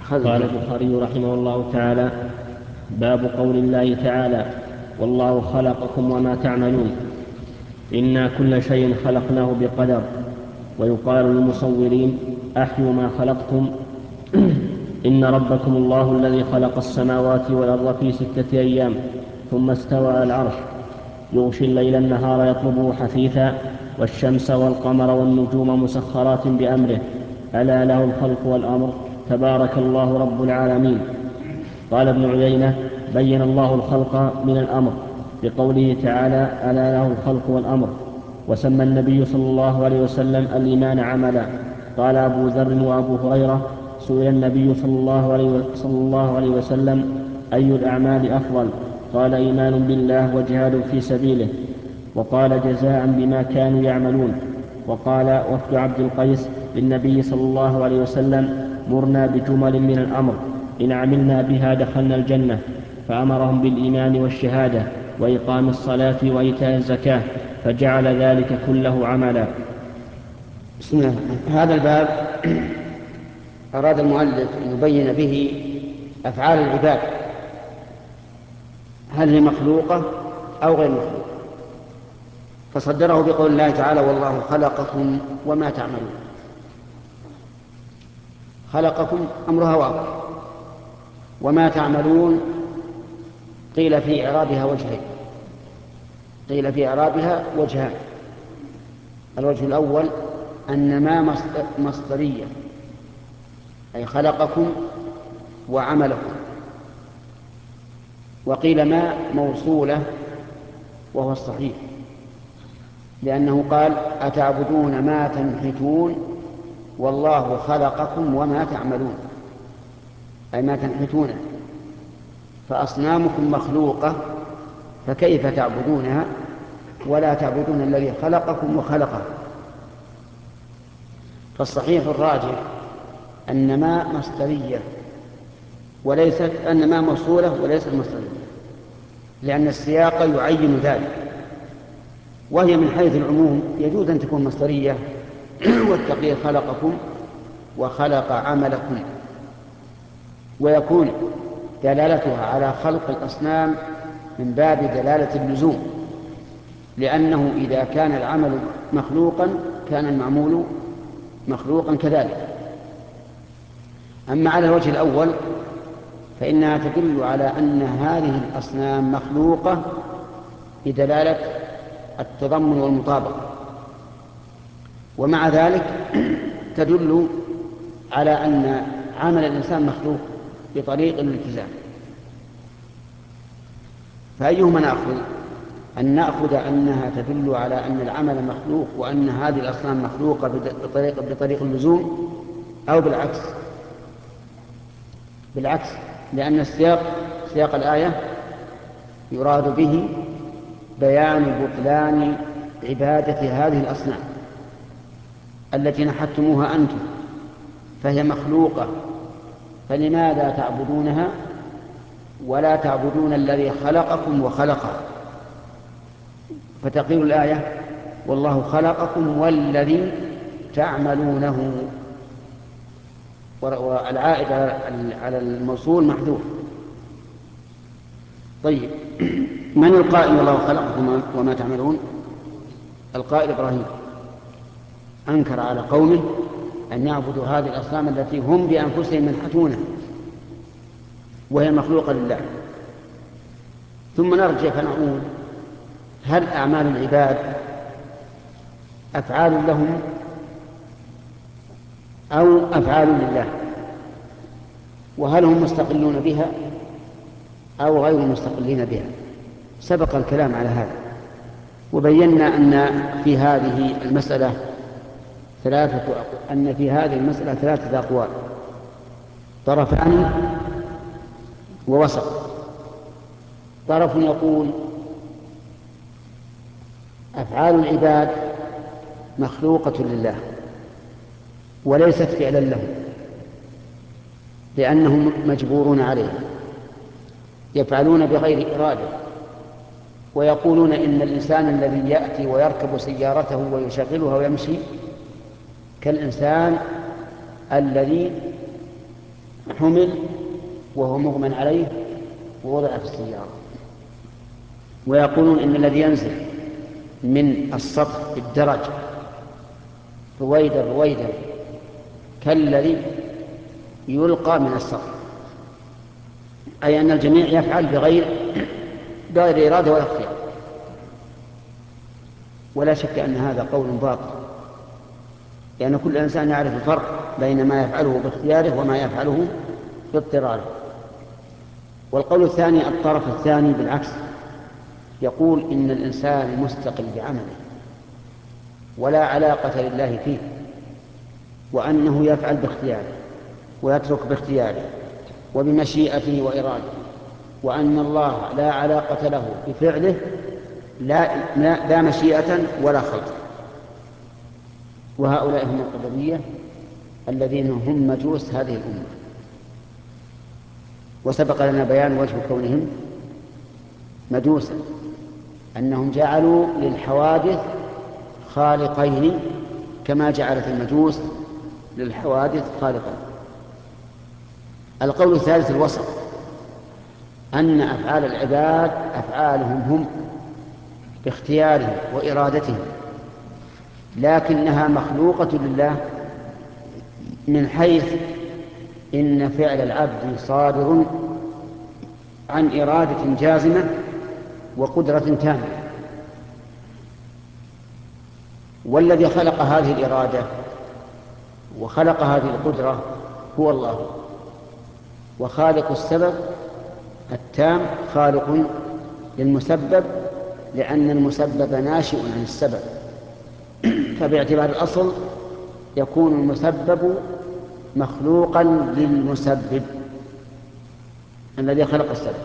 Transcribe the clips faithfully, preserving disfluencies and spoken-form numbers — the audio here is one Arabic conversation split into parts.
قال البخاري رحمه الله تعالى: باب قول الله تعالى: والله خلقكم وما تعملون، إنا كل شيء خلقناه بقدر. ويقال للمصورين: أحيوا ما خلقتم، إن ربكم الله الذي خلق السماوات والأرض في ستة أيام ثم استوى على العرش، يغشي الليل النهار يطلبه حثيثا، والشمس والقمر والنجوم مسخرات بأمره، ألا له الخلق والأمر، تبارك الله رب العالمين. قال ابن عيينة: بين الله الخلق من الأمر بقوله تعالى: ألا له الخلق والأمر. وسمى النبي صلى الله عليه وسلم الإيمان عملا. قال أبو ذر وأبو هريرة: سئل النبي صلى الله عليه صلى الله عليه وسلم: أي الأعمال أفضل؟ قال: إيمان بالله وجهاد في سبيله. وقال: جزاء بما كانوا يعملون. وقال وفد عبد القيس للنبي صلى الله عليه وسلم: مرنا بجمل من الأمر، إن عملنا بها دخلنا الجنة. فأمرهم بالإيمان والشهادة وإقام الصلاة وإيتاء الزكاة، فجعل ذلك كله عملا. بسم الله. هذا الباب أراد المؤلف أن يبين به أفعال العباد، هل هي مخلوقة أو غير مخلوقة، فصدره بقول الله تعالى: والله خلقكم وما تعملون. خلقكم أمرها واضح، وما تعملون قيل في إعرابها وجهين، قيل في إعرابها وجهان. الوجه الأول أن ما مصدرية، أي خلقكم وعملكم. وقيل ما موصولة، وهو الصحيح، لأنه قال: أتعبدون ما تنحتون والله خلقكم وما تعملون، أي ما تنحتون، فأصنامكم مخلوقة، فكيف تعبدونها ولا تعبدون الذي خلقكم وخلقه؟ فالصحيح الراجح أن ما مصدرية وليست، أن ما موصولة وليست مصدرية، لأن السياق يعين ذلك. وهي من حيث العموم يجوز أن تكون مصدرية والتقدير خلقكم وخلق عملكم، ويكون دلالتها على خلق الأصنام من باب دلالة اللزوم، لأنه إذا كان العمل مخلوقا كان المعمول مخلوقا كذلك. أما على الوجه الأول فإنها تدل على أن هذه الأصنام مخلوقة بدلالة التضمن والمطابقة، ومع ذلك تدل على أن عمل الإنسان مخلوق بطريق الالتزام. فأيهما نأخذ؟ أن نأخذ أنها تدل على أن العمل مخلوق وأن هذه الأصنام مخلوقة بطريق, بطريق اللزوم، أو بالعكس؟ بالعكس، لأن السياق سياق الآية يراد به بيان بطلان عبادة هذه الأصنام التي نحتموها أنتم، فهي مخلوقة، فلماذا تعبدونها ولا تعبدون الذي خلقكم وخلقها؟ فتقول الآية: والله خلقكم والذي تعملونه، والعائد على الموصول محذوف. طيب، من القائل والله خلقكم وما تعملون؟ القائل إبراهيم، أنكر على قومه أن يعبدوا هذه الأصنام التي هم بأنفسهم منحتونها وهي مخلوقة لله. ثم نرجع فنقول: هل أعمال العباد أفعال لهم أو أفعال لله؟ وهل هم مستقلون بها أو غير مستقلين بها؟ سبق الكلام على هذا، وبينا أن في هذه المسألة ثلاثة أن في هذه المسألة ثلاثة أقوال: طرفان ووسط. طرف يقول: أفعال العباد مخلوقة لله وليست فعلا لهم، لأنهم مجبورون عليه، يفعلون بغير إرادة. ويقولون إن الإنسان الذي يأتي ويركب سيارته ويشغلها ويمشي كالإنسان الذي حمل وهو مغمى عليه ووضع في السيارة. ويقولون إن الذي ينزل من السطح بالدرج رويدا رويدا كالذي يلقى من السطح، أي أن الجميع يفعل بغير بغير إرادة ولا اختيار. ولا شك أن هذا قول باطل، لأن كل إنسان يعرف الفرق بين ما يفعله باختياره وما يفعله باضطراره. والقول الثاني الطرف الثاني بالعكس، يقول إن الإنسان مستقل بعمله ولا علاقة لله فيه، وأنه يفعل باختياره ويترك باختياره وبمشيئته وإرادته، وأن الله لا علاقة له بفعله لا, لا مشيئة ولا خلق. وهؤلاء هم القدرية الذين هم مجوس هذه الأمة. وسبق لنا بيان وجه كونهم مجوسا، أنهم جعلوا للحوادث خالقين كما جعلت المجوس للحوادث خالقين. القول الثالث الوسط، أن أفعال العباد أفعالهم هم باختيارهم وإرادتهم، لكنها مخلوقة لله، من حيث إن فعل العبد صادر عن إرادة جازمة وقدرة تامة. والذي خلق هذه الإرادة وخلق هذه القدرة هو الله، وخالق السبب التام خالق للمسبب، لأن المسبب ناشئ عن السبب. فباعتبار الأصل يكون المسبب مخلوقا للمسبب الذي خلق السبب.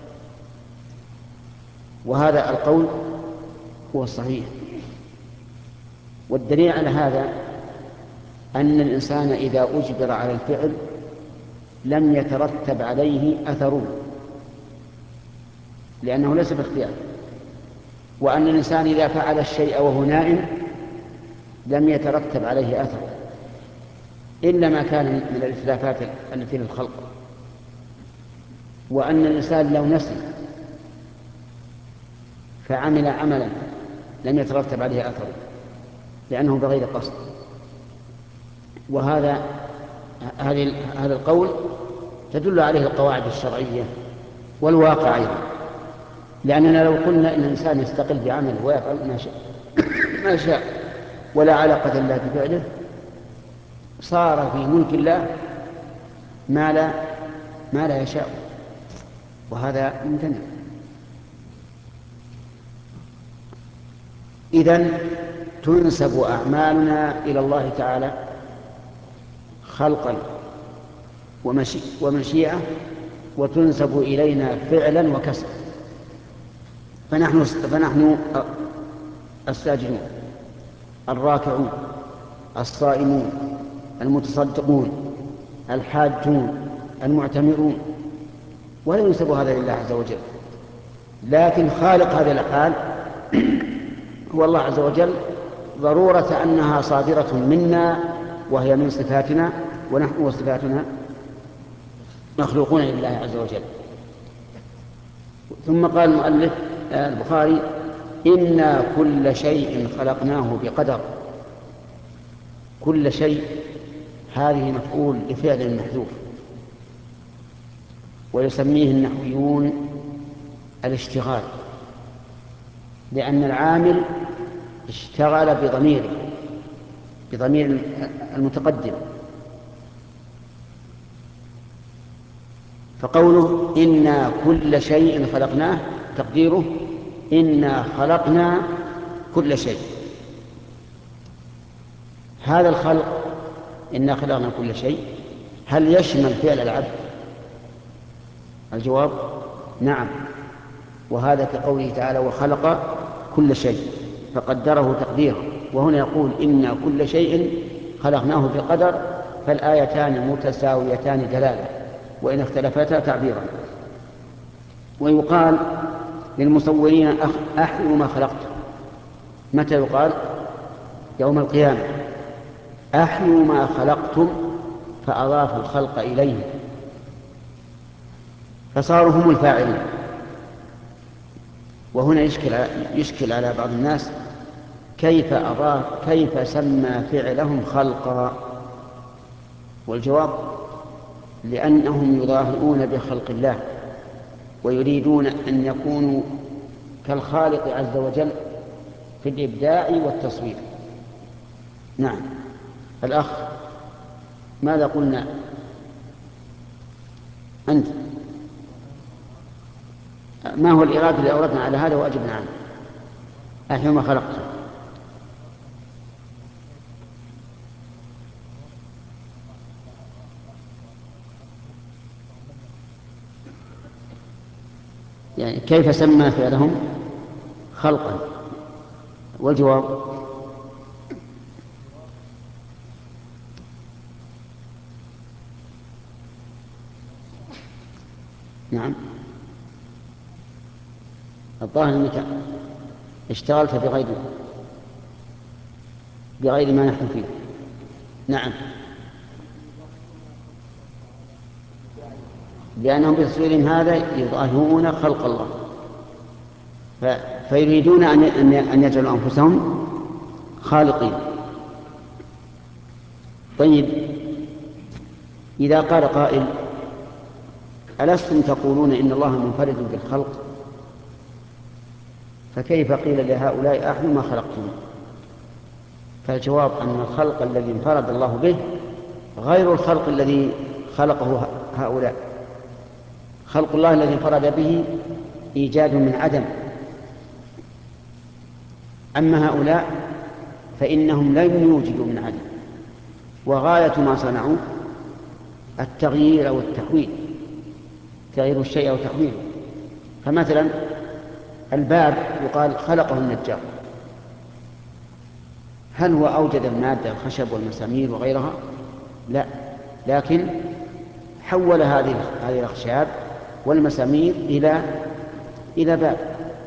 وهذا القول هو الصحيح. والدليل على هذا أن الإنسان إذا أجبر على الفعل لم يترتب عليه أثره، لأنه ليس باختيار. وأن الإنسان إذا فعل الشيء وهو نائم لم يترتب عليه أثره، إلا ما كان من الإتلافات التي للخلق. وأن الإنسان لو نسي فعمل عملا لم يترتب عليه أثره، لأنه بغير قصد. وهذا هذا القول تدل عليه القواعد الشرعية والواقع أيضا، لأننا لو قلنا إن الإنسان يستقل بعمله ويفعل ما شاء ما شاء ولا علاقة له بفعله صار في ملك الله ما لا ما لا يشاء، وهذا ممتنع. إذن تنسب أعمالنا إلى الله تعالى خلقا ومشيئة، وتنسب إلينا فعلا وكسبا. فنحن, فنحن الساجدون الراكعون الصائمون المتصدقون الحاجون المعتمرون، ولا ينسب هذا لله عز وجل. لكن خالق هذه الأفعال هو الله عز وجل، ضرورة أنها صادرة منا وهي من صفاتنا، ونحن وصفاتنا مخلوقون لله عز وجل. ثم قال المؤلف البخاري: إنا كل شيء خلقناه بقدر. كل شيء هذه مفعول لفعل محذوف، ويسميه النحويون الاشتغال، لأن العامل اشتغل بضميره بضمير المتقدم. فقوله إنا كل شيء خلقناه تقديره إنا خلقنا كل شيء. هذا الخلق إنا خلقنا كل شيء هل يشمل فعل العبد؟ الجواب نعم، وهذا كقوله تعالى: وخلق كل شيء، فقدره تقديره. وهنا يقول إنا كل شيء خلقناه بقدر، فالآيتان متساويتان دلالة وإن اختلفتا تعبيرا. ويقال للمصورين: أحيوا ما خلقت. متى يقال؟ يوم القيامة: أحيوا ما خلقتم، فأضافوا الخلق إليه فصاروا هم الفاعلين. وهنا يشكل يشكل على بعض الناس كيف أضاف كيف سمى فعلهم خلقا، والجواب لأنهم يظاهرون بخلق الله ويريدون أن يكونوا كالخالق عز وجل في الإبداع والتصوير. نعم. الأخ ماذا قلنا أنت؟ ما هو الإرادة اللي أوردنا على هذا وأجبنا عنه؟ أحيما خلقته. يعني كيف سمى فعلهم خلقا؟ والجواب نعم. الظاهر أنك اشتغلت بغير بغير ما نحن فيه. نعم. لأنهم بتصويرهم هذا يظاهرون خلق الله، فيريدون أن يجعلوا أنفسهم خالقين. طيب، إذا قال قائل ألستم تقولون إن الله منفرد بالخلق، فكيف قيل لهؤلاء أحيوا ما خلقتم؟ فالجواب أن الخلق الذي انفرد الله به غير الخلق الذي خلقه هؤلاء. خلق الله الذي انفرد به إيجاد من عدم، أما هؤلاء فإنهم لم يوجدوا من عدم، وغاية ما صنعوا التغيير أو التحويل، تغيير الشيء أو تحويله. فمثلا الباب يقال خلقه النجار، هل هو أوجد المادة الخشب والمسامير وغيرها؟ لا، لكن حول هذه هذه الأخشاب والمسامير إلى إلى باب.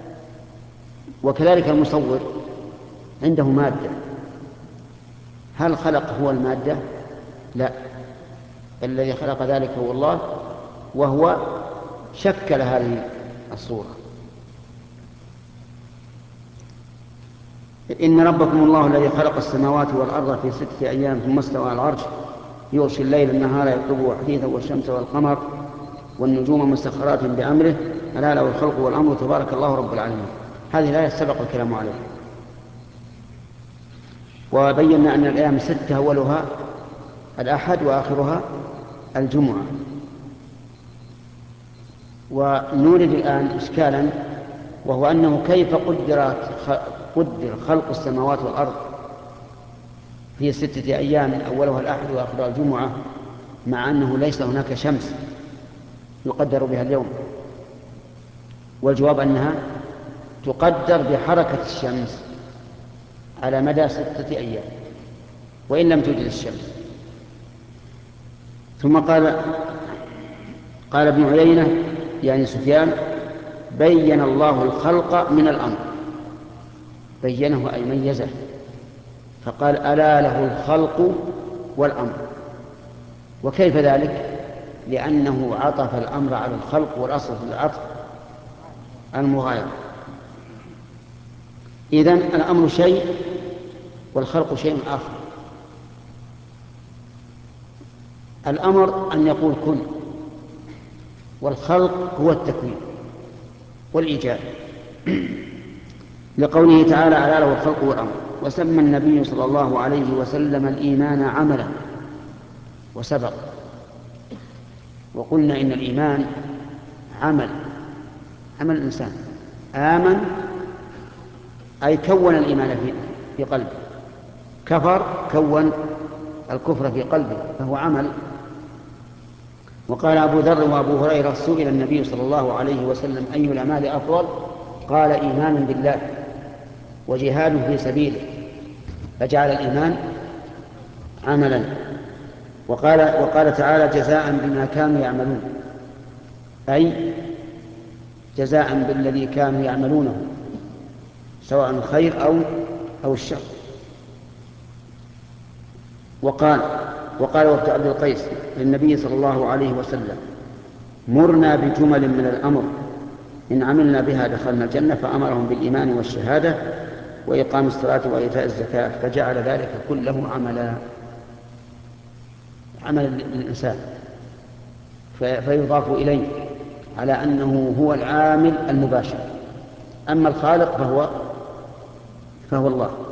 وكذلك المصور عنده مادة، هل خلق هو المادة؟ لا، الذي خلق ذلك هو الله، وهو شكل هذه الصورة. إن ربكم الله الذي خلق السماوات والأرض في ستة أيام ثم استوى على العرش يغشي الليل النهار يطلبه حثيثا والشمس والقمر والنجوم مسخرات بأمره ألا له الخلق والأمر تبارك الله رب العالمين. هذه الآية سبق الكلام عليها، وبينا أن الأيام ستة أولها الأحد وآخرها الجمعة. ونورد الآن إشكالا، وهو أنه كيف قدرت قدر خلق السماوات والأرض في ستة أيام أولها الأحد وآخرها الجمعة، مع أنه ليس هناك شمس يقدر بها اليوم. والجواب أنها تقدر بحركة الشمس على مدى ستة أيام وإن لم توجد الشمس. ثم قال قال ابن عيينة يعني سفيان بين الله الخلق من الأمر، بينه أي ميزه، فقال ألا له الخلق والأمر. وكيف ذلك؟ لأنه عطف الأمر على الخلق، والأصل في العطف المغايرة. إذن الأمر شيء والخلق شيء آخر. الأمر أن يقول كن، والخلق هو التكوين والإيجاد، لقوله تعالى ألا له الخلق والأمر. وسمى النبي صلى الله عليه وسلم الإيمان عملا وسبق، وقلنا إن الإيمان عمل عمل الإنسان، آمن أي كون الإيمان في, في قلبه، كفر كون الكفر في قلبه، فهو عمل. وقال أبو ذر وأبو هريرة سئل النبي صلى الله عليه وسلم أي الأعمال أفضل؟ قال إيمان بالله وجهاد في سبيله، فجعل الإيمان عملا. وقال, وقال تعالى جزاء بما كانوا يعملون، أي جزاء بالذي كانوا يعملونه سواء الخير أو, أو الشر. وقال وقال وفد عبد القيس للنبي صلى الله عليه وسلم مرنا بجمل من الأمر إن عملنا بها دخلنا الجنة، فأمرهم بالإيمان والشهادة وإقام الصلاة وإيتاء الزكاة، فجعل ذلك كله عملا عمل الإنسان فيضاف إليه على أنه هو العامل المباشر. أما الخالق فهو فهو الله.